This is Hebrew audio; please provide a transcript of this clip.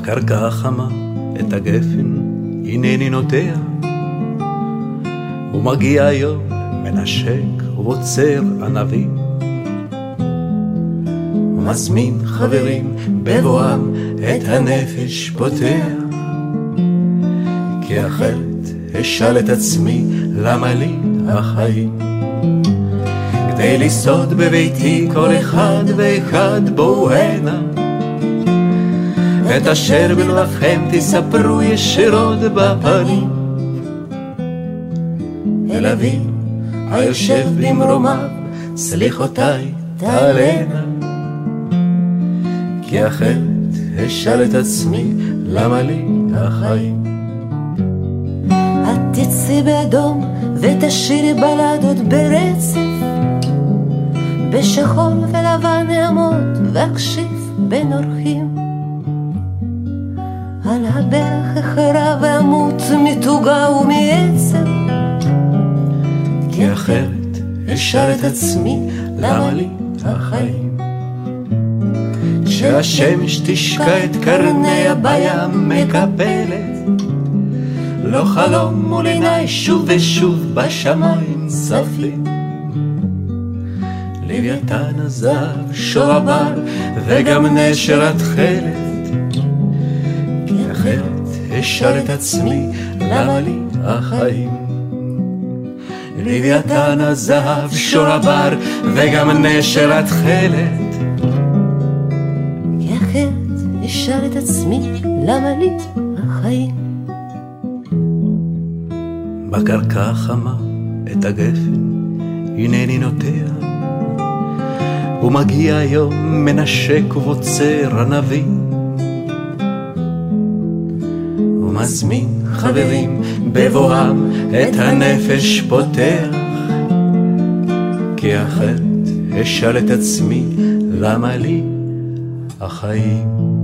בקרקע החמה את הגפן הנני נוטע, ומגיע היום מנשק ועוצר ענבים, ומזמין חברים בבואם את הנפש פותח, כי אחרת אשאל את עצמי למה לי החיים, כדי לסעוד בביתי כל אחד ואחד בואו הנה, את אשר בלבכם תספרו ישירות בפנים, אל אבי היושב במרומיו סליחותיי תעלנה, כי אחרת אשאל את עצמי למה לי החיים. את תצאי באדום ותשירי בלדות ברצף, בשחור ולבן אעמוד ואקשיב בין אורחים, על הברך אחרה ואמות מתוגה ומעצב, כי אחרת אשאל את עצמי למה לי החיים. כשהשמש תשקע את קרניה בים מקפלת, לא חלום מול עיניי שוב ושוב בשמיים צפים, לוויתן הזהב שועבר וגם נשר התכלת, כי אחרת אשאל את עצמי למה לי החיים. לוויתן הזהב שועבר וגם נשר התכלת, כי אחרת אשאל את עצמי למה לי החיים. בקרקע החמה את הגפן הנני נוטע, ומגיע היום מנשק ובוצר ענבים, ומזמין חברים בבואם את הנפש פותח, כי אחרת אשאל את עצמי למה לי החיים.